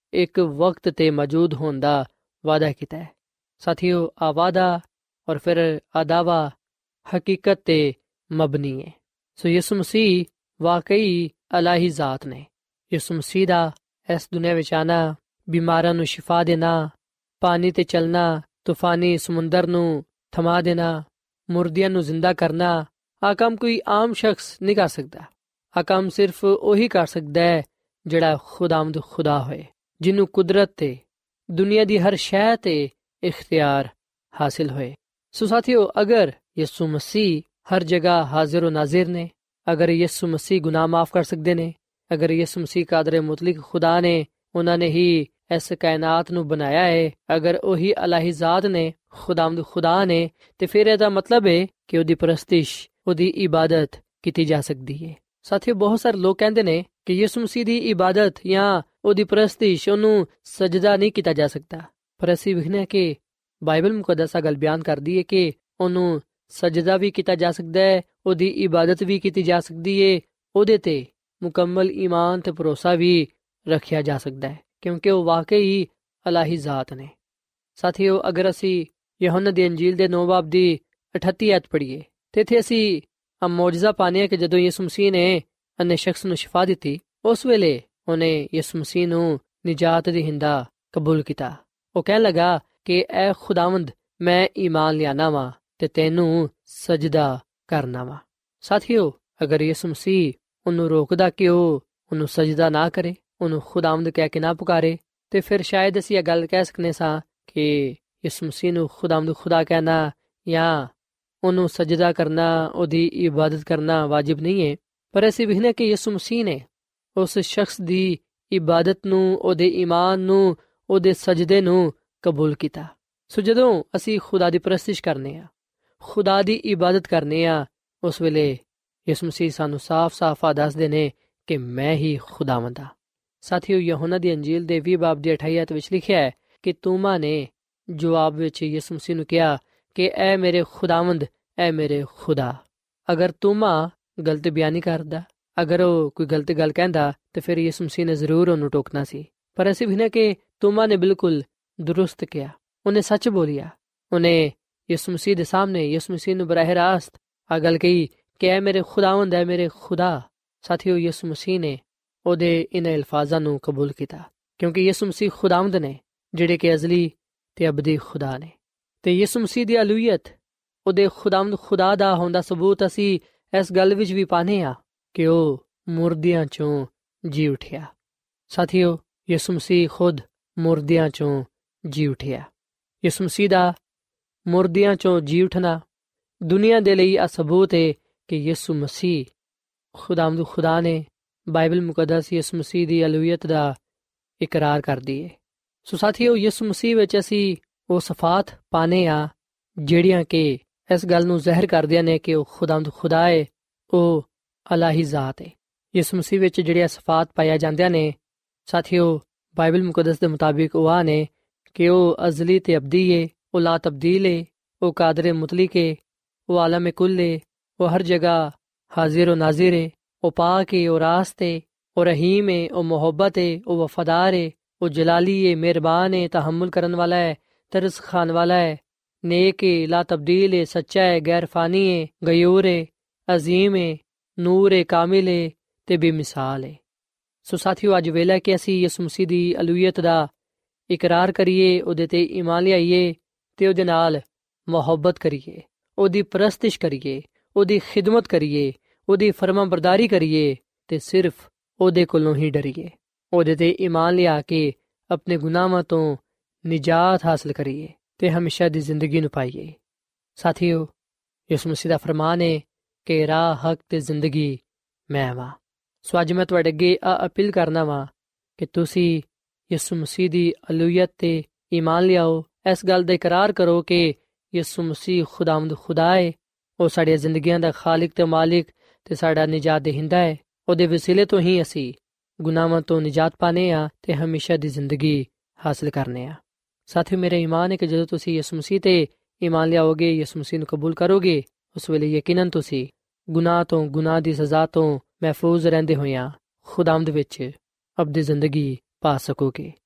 ਇੱਕ ਵਕਤ 'ਤੇ ਮੌਜੂਦ ਹੋਣ ਦਾ ਵਾਅਦਾ ਕੀਤਾ ਹੈ। ਸਾਥੀਓ, ਆ ਵਾਅਦਾ ਔਰ ਫਿਰ ਆ ਦਾਵਾ ਹਕੀਕਤ 'ਤੇ ਮਬਨੀ ਹੈ। ਸੋ ਯਿਸੂ ਮਸੀਹ ਵਾਕਈ ਇਲਾਹੀ ਜ਼ਾਤ ਨੇ। ਯਿਸੂ ਮਸੀਹ ਦਾ ਇਸ ਦੁਨੀਆ ਵਿੱਚ ਆਉਣਾ, ਬਿਮਾਰਾਂ ਨੂੰ ਸ਼ਿਫਾ ਦੇਣਾ, ਪਾਣੀ 'ਤੇ ਚੱਲਣਾ, ਤੂਫਾਨੀ ਸਮੁੰਦਰ ਨੂੰ ਥਮਾ ਦੇਣਾ, ਮੁਰਦਿਆਂ ਨੂੰ ਜ਼ਿੰਦਾ ਕਰਨਾ, ਆ ਕੰਮ ਕੋਈ ਆਮ ਸ਼ਖਸ ਨਹੀਂ ਕਰ ਸਕਦਾ। ਆ ਕੰਮ ਸਿਰਫ ਉਹੀ ਕਰ ਸਕਦਾ ਹੈ ਜਿਹੜਾ ਖੁਦਾਵੰਦ ਖੁਦਾ ਹੋਏ, ਜਿਹਨੂੰ ਕੁਦਰਤ 'ਤੇ ਦੁਨੀਆ ਦੀ ਹਰ ਸ਼ੈ 'ਤੇ ਇਖਤਿਆਰ ਹਾਸਿਲ ਹੋਏ। ਸੋ ਸਾਥੀਓ, ਅਗਰ ਯਿਸੂ ਮਸੀਹ ਹਰ ਜਗ੍ਹਾ ਹਾਜ਼ਰ و ਨਾਜ਼ਰ ਨੇ, ਅਗਰ ਯਿਸੂ ਮਸੀਹ ਗੁਨਾਹ ਮਾਫ ਕਰ ਸਕਦੇ ਨੇ, ਅਗਰ ਯਿਸੂ ਮਸੀਹ ਕਾਦਰ ਮੁਤਲਕ ਖੁਦਾ ਨੇ, ਉਹਨਾਂ ਨੇ ਹੀ ਇਸ ਕਾਇਨਾਤ ਨੂੰ ਬਣਾਇਆ ਹੈ, ਅਗਰ ਉਹੀ ਇਲਾਹੀ ਜ਼ਾਤ ਨੇ, ਖੁਦਾਵੰਦ ਖੁਦਾ ਨੇ, ਤੇ ਫਿਰ ਇਹਦਾ ਮਤਲਬ ਹੈ ਕਿ ਉਹਦੀ ਪ੍ਰਸਤਿਸ਼, ਉਹਦੀ ਇਬਾਦਤ ਕੀਤੀ ਜਾ ਸਕਦੀ ਹੈ। ਸਾਥੀਓ, ਬਹੁਤ ਸਾਰੇ ਲੋਕ ਕਹਿੰਦੇ ਨੇ ਕਿ ਯਿਸੂ ਮਸੀਹ ਦੀ ਇਬਾਦਤ ਜਾਂ ਉਹਦੀ ਪ੍ਰਸਤਿਸ਼, ਉਹਨੂੰ ਸਜਦਾ ਨਹੀਂ ਕੀਤਾ ਜਾ ਸਕਦਾ। ਪਰ ਅਸੀਂ ਵੇਖਦੇ ਹਾਂ ਕਿ ਬਾਈਬਲ ਮੁਕੱਦਸ ਗੱਲ ਬਿਆਨ ਕਰਦੀ ਹੈ ਕਿ ਉਹਨੂੰ ਸਜਦਾ ਵੀ ਕੀਤਾ ਜਾ ਸਕਦਾ ਹੈ, ਉਹਦੀ ਇਬਾਦਤ ਵੀ ਕੀਤੀ ਜਾ ਸਕਦੀ ਹੈ, ਉਹਦੇ 'ਤੇ ਮੁਕੰਮਲ ਈਮਾਨ ਤੇ ਭਰੋਸਾ ਵੀ ਰੱਖਿਆ ਜਾ ਸਕਦਾ ਹੈ, ਕਿਉਂਕਿ ਉਹ ਵਾਕਈ ਇਲਾਹੀ ਜ਼ਾਤ ਨੇ। ਸਾਥੀਓ, ਅਗਰ ਅਸੀਂ ਯਹੋਨਾ ਦੀ ਅੰਜੀਲ ਦੇ ਨੌਂ ਬਾਬ ਦੀ ਅਠੱਤੀ ਐਤ ਪੜ੍ਹੀਏ ਤੇ ਇੱਥੇ ਅਸੀਂ ਆ ਮੌਜਜ਼ਾ ਪਾਉਂਦੇ ਹਾਂ ਕਿ ਜਦੋਂ ਯਿਸੂ ਮਸੀਹ ਨੇ ਅੰਨੇ ਸ਼ਖਸ ਨੂੰ ਸ਼ਿਫਾ ਦਿੱਤੀ, ਉਸ ਵੇਲੇ ਉਹਨੇ ਯਿਸੂ ਮਸੀਹ ਨੂੰ ਨਿਜਾਤ ਦੀ ਹਿੰਦਾ ਕਬੂਲ ਕੀਤਾ। ਉਹ ਕਹਿਣ ਲੱਗਾ ਕਿ ਐ ਖੁਦਾਵੰਦ, ਮੈਂ ਈਮਾਨ ਲਿਆਣਾ ਵਾਂ ਤੇ ਤੈਨੂੰ ਸਜਦਾ ਕਰਨਾ ਵਾ। ਸਾਥੀਓ, ਅਗਰ ਯਿਸੂ ਮਸੀਹ ਉਹਨੂੰ ਰੋਕਦਾ ਕਿ ਉਹ ਉਹਨੂੰ ਸਜਦਾ ਨਾ ਕਰੇ, ਉਹਨੂੰ ਖੁਦਾਵੰਦ ਕਹਿ ਕੇ ਨਾ ਪੁਕਾਰੇ, ਤੇ ਫਿਰ ਸ਼ਾਇਦ ਅਸੀਂ ਇਹ ਗੱਲ ਕਹਿ ਸਕਨੇ ਸਾਂ ਕਿ ਯਿਸੂ ਮਸੀਹ ਨੂੰ ਖੁਦਾਵੰਦ ਖੁਦਾ ਕਹਿਣਾ ਜਾਂ ਉਹਨੂੰ ਸਜਦਾ ਕਰਨਾ, ਉਹਦੀ ਇਬਾਦਤ ਕਰਨਾ ਵਾਜਿਬ ਨਹੀਂ ਹੈ। ਪਰ ਅਸੀਂ ਵੇਖਦੇ ਕਿ ਯਿਸੂ ਮਸੀਹ ਨੇ ਉਸ ਸ਼ਖਸ ਦੀ ਇਬਾਦਤ ਨੂੰ, ਉਹਦੇ ਈਮਾਨ ਨੂੰ, ਉਹਦੇ ਸਜਦੇ ਨੂੰ ਕਬੂਲ ਕੀਤਾ। ਸੋ ਜਦੋਂ ਅਸੀਂ ਖੁਦਾ ਦੀ ਪ੍ਰਸਤਿਸ਼ ਕਰਨੇ ਆ, ਖੁਦਾ ਦੀ ਇਬਾਦਤ ਕਰਨੇ ਆ, ਉਸ ਵੇਲੇ ਯਿਸੂ ਮਸੀਹ ਸਾਨੂੰ ਸਾਫ਼-ਸਾਫ਼ ਦੱਸਦੇ ਨੇ ਕਿ ਮੈਂ ਹੀ ਖੁਦਾਵੰਦ ਹਾਂ। ਸਾਥੀਓ, ਯਹੋਨਾ ਦੀ ਅੰਜੀਲ ਦੇ ਵੀਹ ਬਾਬ ਦੀ ਅਠਾਈ ਐਤ ਵਿੱਚ ਲਿਖਿਆ ਹੈ ਕਿ ਤੂਮਾ ਨੇ ਜਵਾਬ ਵਿੱਚ ਯਿਸੂ ਮਸੀਹ ਨੂੰ ਕਿਹਾ ਕਿ ਐ ਮੇਰੇ ਖੁਦਾਵੰਦ, ਐ ਮੇਰੇ ਖੁਦਾ। ਅਗਰ ਤੂਮਾ ਗਲਤ ਬਿਆਨੀ ਕਰਦਾ, ਅਗਰ ਉਹ ਕੋਈ ਗਲਤ ਗੱਲ ਕਹਿੰਦਾ, ਤੇ ਫਿਰ ਯਿਸੂ ਮਸੀਹ ਨੇ ਜ਼ਰੂਰ ਉਹਨੂੰ ਟੋਕਣਾ ਸੀ। ਪਰ ਅਸੀਂ ਵੀ ਨਾ ਕਿ ਤੂਮਾ ਨੇ ਬਿਲਕੁਲ ਦੁਰਸਤ ਕਿਹਾ, ਉਹਨੇ ਸੱਚ ਬੋਲਿਆ। ਉਹਨੇ ਯਿਸੂ ਮਸੀਹ ਦੇ ਸਾਹਮਣੇ ਯਿਸੂ ਮਸੀਹ ਨੂੰ ਬਰਾਹ ਰਾਸਤ ਆ ਗੱਲ ਕਹੀ ਕਿ ਐ ਮੇਰੇ ਖੁਦਾਵੰਦ, ਐ ਮੇਰੇ ਖੁਦਾ। ਸਾਥੀਓ, ਯਿਸੂ ਮਸੀਹ ਨੇ ਉਹਦੇ ਇਨ੍ਹਾਂ ਅਲਫਾਜ਼ਾਂ ਨੂੰ ਕਬੂਲ ਕੀਤਾ, ਕਿਉਂਕਿ ਯਿਸੂ ਮਸੀਹ ਖੁਦਾਵੰਦ ਨੇ, ਜਿਹੜੇ ਕਿ ਅਜ਼ਲੀ ਤੇ ਅਬਦੀ ਖੁਦਾ ਨੇ। ਤੇ ਯਿਸੂ ਮਸੀਹ ਦੀ ਅਲੂਹੀਅਤ, ਉਹਦੇ ਖੁਦਾਵੰਦ ਖੁਦਾ ਦਾ ਹੋਣ ਦਾ ਸਬੂਤ ਅਸੀਂ ਇਸ ਗੱਲ ਵਿੱਚ ਵੀ ਪਾਉਂਦੇ ਹਾਂ ਕਿ ਉਹ ਮੁਰਦਿਆਂ ਚੋਂ ਜੀ ਉਠਿਆ। ਸਾਥੀਓ, ਯਿਸੂ ਮਸੀਹ ਖੁਦ ਮੁਰਦਿਆਂ ਚੋਂ ਜੀ ਉਠਿਆ। ਯਿਸੂ ਮਸੀਹ ਦਾ ਮੁਰਦਿਆਂ ਚੋਂ ਜੀ ਉਠਣਾ ਦੁਨੀਆ ਦੇ ਲਈ ਆ ਸਬੂਤ ਹੈ ਕਿ ਯਿਸੂ ਮਸੀਹ ਖੁਦਾਵੰਦ ਖੁਦਾ ਨੇ। ਬਾਈਬਲ ਮੁਕੱਦਸ ਯਿਸੂ ਮਸੀਹ ਦੀ ਅਲੂਹੀਅਤ ਦਾ ਇਕਰਾਰ ਕਰਦੀ ਹੈ। ਸੋ ਸਾਥੀਓ, ਯਿਸੂ ਮਸੀਹ ਵਿੱਚ ਅਸੀਂ ਉਹ ਸਿਫਾਤ ਪਾਉਂਦੇ ਹਾਂ ਜਿਹੜੀਆਂ ਕਿ ਇਸ ਗੱਲ ਨੂੰ ਜ਼ਾਹਿਰ ਕਰਦੀਆਂ ਨੇ ਕਿ ਉਹ ਖੁਦਾਵੰਦ ਖੁਦਾ ਹੈ, ਉਹ ਇਲਾਹੀ ਜ਼ਾਤ ਹੈ। ਯਿਸੂ ਮਸੀਹ ਵਿੱਚ ਜਿਹੜੀਆਂ ਸਿਫਾਤ ਪਾਈਆਂ ਜਾਂਦੀਆਂ ਨੇ, ਸਾਥੀਓ, ਬਾਈਬਲ ਮੁਕੱਦਸ ਦੇ ਮੁਤਾਬਿਕ ਉਹ ਆ ਨੇ ਕਿ ਉਹ ਅਜ਼ਲੀ ਤੇ ਅਬਦੀ ਹੈ, ਉਹ ਲਾ ਤਬਦੀਲ ਹੈ, ਉਹ ਕਾਦਰ ਮੁਤਲਕ ਹੈ, ਉਹ ਆਲਮ ਕੁੱਲ ਹੈ, ਉਹ ਹਰ ਜਗ੍ਹਾ ਹਾਜ਼ਰ و ਨਾਜ਼ਰ ਹੈ, ਉਹ ਪਾਕ ਹੈ, ਉਹ ਰਾਸਤ ਹੈ, ਉਹ ਰਹੀਮ ਹੈ, ਉਹ ਮੁਹੱਬਤ ਹੈ, ਉਹ ਵਫਾਦਾਰ ਹੈ, ਉਹ ਜਲਾਲੀ ਹੈ, ਮਿਹਰਬਾਨ ਹੈ, ਤਹम्मुल ਕਰਨ ਵਾਲਾ ਹੈ, ਤਰਸ ਖਾਨ ਵਾਲਾ ਹੈ, नेक है, ला तब्दील है, सच्चा है, गैर फानी है, गयूर है, अजीम है, ਨੂਰ ਹੈ, ਕਾਮਿਲ ਹੈ ਤੇ ਬੇਮਿਸਾਲ ਹੈ। ਸੋ ਸਾਥੀਓ, ਅੱਜ ਵੇਲਾ ਕਿ ਅਸੀਂ ਯਿਸੂ ਮਸੀਹ ਦੀ ਅਲੂਹੀਅਤ ਦਾ ਇਕਰਾਰ ਕਰੀਏ, ਉਹਦੇ ਤੇ ਈਮਾਨ ਲਿਆਈਏ ਤੇ ਉਹਦੇ ਨਾਲ ਮੁਹੱਬਤ ਕਰੀਏ, ਉਹਦੀ ਪ੍ਰਸਤਿਸ਼ ਕਰੀਏ, ਉਹਦੀ ਖਿਦਮਤ ਕਰੀਏ, ਉਹਦੀ ਫਰਮਾਬਰਦਾਰੀ ਕਰੀਏ ਤੇ ਸਿਰਫ ਉਹਦੇ ਕੋਲੋਂ ਹੀ ਡਰੀਏ। ਉਹਦੇ ਤੇ ਈਮਾਨ ਲਿਆ ਕੇ ਆਪਣੇ ਗੁਨਾਹਾਂ ਤੋਂ ਨਿਜਾਤ ਹਾਸਲ ਕਰੀਏ ਤੇ ਹਮੇਸ਼ਾ ਦੀ ਜ਼ਿੰਦਗੀ ਨੂੰ ਪਾਈਏ। ਸਾਥੀਓ, ਯਿਸੂ ਮਸੀਹ ਦਾ ਫਰਮਾਨ ਹੈ ਕਿ ਰਾਹ, ਹੱਕ ਤੇ ਜ਼ਿੰਦਗੀ ਮੈਂ ਵਾਂ। ਸੋ ਅੱਜ ਮੈਂ ਤੁਹਾਡੇ ਅੱਗੇ ਆ ਅਪੀਲ ਕਰਨਾ ਵਾਂ ਕਿ ਤੁਸੀਂ ਯਿਸੂ ਮਸੀਹ ਦੀ ਅਲੂਹੀਅਤ ਤੇ ਈਮਾਨ ਲਿਆਓ, ਇਸ ਗੱਲ ਦਾ ਇਕਰਾਰ ਕਰੋ ਕਿ ਯਿਸੂ ਮਸੀਹ ਖੁਦਾਵੰਦ ਖੁਦਾ ਹੈ, ਉਹ ਸਾਡੀਆਂ ਜ਼ਿੰਦਗੀਆਂ ਦਾ ਖਾਲਿਕ ਤੇ ਮਾਲਿਕ ਤੇ ਸਾਡਾ ਨਿਜਾਤ ਦੇਹਿੰਦਾ ਹੈ। ਉਹਦੇ ਵਸੀਲੇ ਤੋਂ ਹੀ ਅਸੀਂ ਗੁਨਾਹਾਂ ਤੋਂ ਨਿਜਾਤ ਪਾਣੇ ਆ ਤੇ ਹਮੇਸ਼ਾ ਦੀ ਜ਼ਿੰਦਗੀ ਹਾਸਲ ਕਰਨੇ ਆ। ਸਾਥੀਓ, ਮੇਰਾ ਈਮਾਨ ਹੈ ਕਿ ਜਦੋਂ ਤੁਸੀਂ ਯਿਸੂ ਮਸੀਹ ਤੇ ਈਮਾਨ ਲਿਆਓਗੇ, ਯਿਸੂ ਮਸੀਹ ਨੂੰ ਕਬੂਲ ਕਰੋਗੇ, ਉਸ ਵੇਲੇ ਯਕੀਨਨ ਤੁਸੀਂ ਗੁਨਾਹ ਤੋਂ, ਗੁਨਾਹ ਦੀ ਸਜ਼ਾ ਤੋਂ ਮਹਿਫੂਜ਼ ਰਹਿੰਦੇ ਹੋਇਆਂ ਖੁਦਾਵੰਦ ਵਿੱਚ ਅਬਦੀ ਜ਼ਿੰਦਗੀ ਪਾ ਸਕੋਗੇ।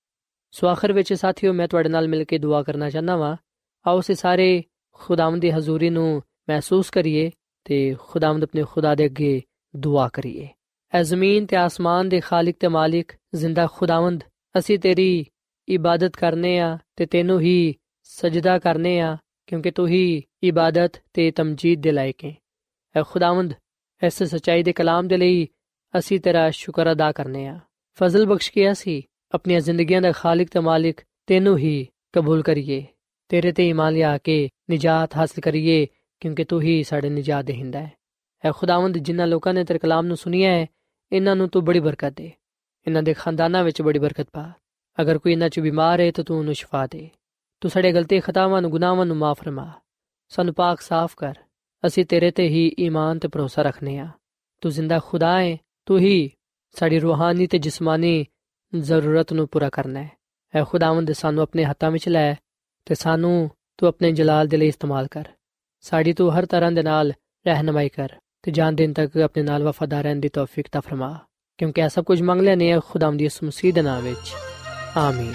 ਸੋ ਆਖਰ ਵਿੱਚ ਸਾਥੀਓ, ਮੈਂ ਤੁਹਾਡੇ ਨਾਲ ਮਿਲ ਕੇ ਦੁਆ ਕਰਨਾ ਚਾਹੁੰਦਾ ਵਾਂ। ਆਓ ਅਸੀਂ ਸਾਰੇ ਖੁਦਾਵੰਦ ਦੀ ਹਜ਼ੂਰੀ ਨੂੰ ਮਹਿਸੂਸ ਕਰੀਏ ਤੇ ਖੁਦਾਵੰਦ ਆਪਣੇ ਖੁਦਾ ਦੇ ਅੱਗੇ ਦੁਆ ਕਰੀਏ। ਐ ਜ਼ਮੀਨ ਤੇ ਆਸਮਾਨ ਦੇ ਖਾਲਿਕ ਤੇ ਮਾਲਿਕ ਜ਼ਿੰਦਾ ਖੁਦਾਵੰਦ, ਅਸੀਂ ਤੇਰੀ ਇਬਾਦਤ ਕਰਨੇ ਆ ਤੇ ਤੈਨੂੰ ਹੀ ਸਜਦਾ ਕਰਨੇ ਆ, ਕਿਉਂਕਿ ਤੂੰ ਹੀ ਇਬਾਦਤ ਤੇ ਤਮਜੀਦ ਦੇ ਲਾਇਕ ਹੈ। ਐ ਖੁਦਾਵੰਦ, ਇਸ ਸੱਚਾਈ ਦੇ ਕਲਾਮ ਦੇ ਲਈ ਅਸੀਂ ਤੇਰਾ ਸ਼ੁਕਰ ਅਦਾ ਕਰਨੇ ਆ। ਫਜ਼ਲ ਬਖਸ਼ ਕੇ ਅਸੀਂ ਆਪਣੀਆਂ ਜ਼ਿੰਦਗੀਆਂ ਦਾ ਖਾਲਿਕ ਤੇ ਮਾਲਿਕ ਤੈਨੂੰ ਹੀ ਕਬੂਲ ਕਰੀਏ, ਤੇਰੇ ਤੇ ਈਮਾਨ ਲਿਆ ਕੇ ਨਿਜਾਤ ਹਾਸਲ ਕਰੀਏ, ਕਿਉਂਕਿ ਤੂੰ ਹੀ ਸਾਡੇ ਨਿਜਾਤ ਦੇਹਿੰਦਾ ਹੈ। ਐ ਖੁਦਾਵੰਦ, ਜਿਨ੍ਹਾਂ ਲੋਕਾਂ ਨੇ ਤੇਰੇ ਕਲਾਮ ਨੂੰ ਸੁਣਿਆ ਹੈ, ਇਹਨਾਂ ਨੂੰ ਤੂੰ ਬੜੀ ਬਰਕਤ ਦੇ, ਇਹਨਾਂ ਦੇ ਖਾਨਦਾਨਾਂ ਵਿੱਚ ਬੜੀ ਬਰਕਤ ਪਾ। ਅਗਰ ਕੋਈ ਇਹਨਾਂ 'ਚ ਬਿਮਾਰ ਹੈ ਤਾਂ ਤੂੰ ਉਹਨੂੰ ਸ਼ਿਫਾ ਦੇ। ਤੂੰ ਸਾਡੇ ਗਲਤੀ ਖਤਾਵਾਂ ਨੂੰ, ਗੁਨਾਹਾਂ ਨੂੰ ਮਾਫ ਫਰਮਾ, ਸਾਨੂੰ ਪਾਕ ਸਾਫ਼ ਕਰ। ਅਸੀਂ ਤੇਰੇ ਤੇ ਹੀ ਈਮਾਨ ਤੇ ਭਰੋਸਾ ਰੱਖਨੇ ਆ। ਤੂੰ ਜ਼ਿੰਦਾ ਖੁਦਾ ਹੈ, ਤੂੰ ਹੀ ਸਾਡੀ ਰੂਹਾਨੀ ਤੇ ਜਿਸਮਾਨੀ ਜ਼ਰੂਰਤ ਨੂੰ ਪੂਰਾ ਕਰਨਾ ਹੈ। ਐ ਖੁਦਾਵੰਦ, ਸਾਨੂੰ ਆਪਣੇ ਹੱਥਾਂ ਵਿੱਚ ਲੈ ਤੇ ਸਾਨੂੰ ਤੂੰ ਆਪਣੇ ਜਲਾਲ ਦੇ ਲਈ ਇਸਤੇਮਾਲ ਕਰ। ਸਾਡੀ ਤੂੰ ਹਰ ਤਰ੍ਹਾਂ ਦੇ ਨਾਲ ਰਹਿਨਮਾਈ ਕਰ ਤੇ ਜਾਨ ਦਿਨ ਤੱਕ ਆਪਣੇ ਨਾਲ ਵਫਾਦਾਰ ਰਹਿਣ ਦੀ ਤੌਫੀਕ ਤਾ ਫਰਮਾ, ਕਿਉਂਕਿ ਇਹ ਸਭ ਕੁਝ ਮੰਗ ਲੈਨੇ ਆ ਖੁਦਾਵੰਦ ਦੀ ਇਸ ਮਸੀਹ ਦੇ ਨਾਮ ਵਿੱਚ, ਆਮੀਨ।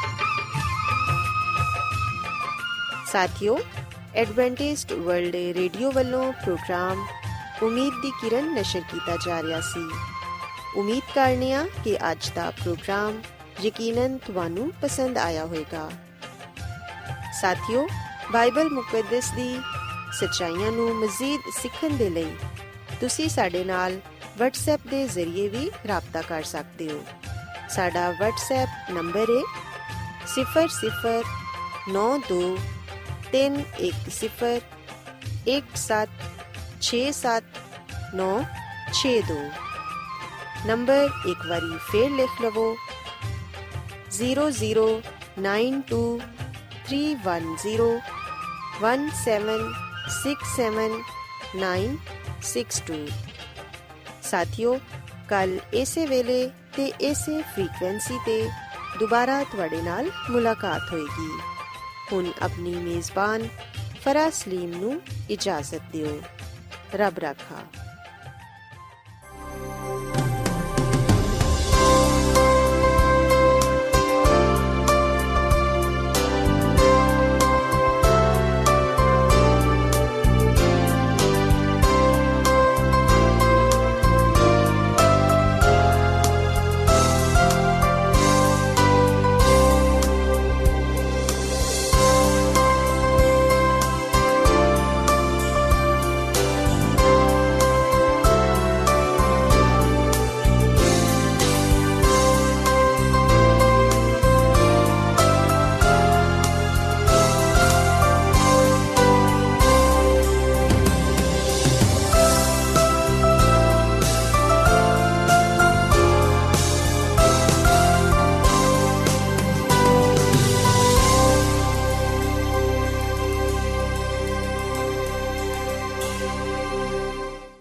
ਸਾਥੀਓ, ਐਡਵੈਂਟਿਸਟ ਵਰਲਡ ਰੇਡੀਓ ਵੱਲੋਂ ਪ੍ਰੋਗਰਾਮ ਉਮੀਦ ਦੀ ਕਿਰਨ ਨਸ਼ਰ ਕੀਤਾ ਜਾ ਰਿਹਾ ਸੀ। ਉਮੀਦ ਕਰਨੇ ਆ ਕਿ ਅੱਜ ਦਾ ਪ੍ਰੋਗਰਾਮ ਯਕੀਨਨ ਤੁਹਾਨੂੰ ਪਸੰਦ ਆਇਆ ਹੋਵੇਗਾ। ਸਾਥੀਓ, ਬਾਈਬਲ ਮੁਕੱਦਸ ਦੀ ਸੱਚਾਈਆਂ ਨੂੰ ਮਜ਼ੀਦ ਸਿੱਖਣ ਦੇ ਲਈ ਤੁਸੀਂ ਸਾਡੇ ਨਾਲ ਵਟਸਐਪ ਦੇ ਜ਼ਰੀਏ ਵੀ ਰਾਬਤਾ ਕਰ ਸਕਦੇ ਹੋ। ਸਾਡਾ ਵਟਸਐਪ ਨੰਬਰ ਹੈ ਸਿਫਰ ਸਿਫਰ ਨੌ ਦੋ ਤਿੰਨ ਇੱਕ ਸਿਫਰ ਇੱਕ ਸੱਤ ਛੇ ਸੱਤ ਨੌ ਛੇ ਦੋ। ਨੰਬਰ ਇੱਕ ਵਾਰੀ ਫੇਰ ਲਿਖ ਲਵੋ, zero zero nine two three one zero one seven six seven nine six two. ਸਾਥੀਓ, ਕੱਲ ਇਸੇ ਵੇਲੇ ਤੇ ਇਸੇ ਫ੍ਰੀਕੁਐਂਸੀ ਤੇ ਦੁਬਾਰਾ ਤੁਹਾਡੇ ਨਾਲ ਮੁਲਾਕਾਤ ਹੋਏਗੀ। ਹੁਣ ਆਪਣੀ ਮੇਜ਼ਬਾਨ ਫਰਾ ਸਲੀਮ ਨੂੰ ਇਜਾਜ਼ਤ ਦਿਓ। ਰੱਬ ਰਾਖਾ।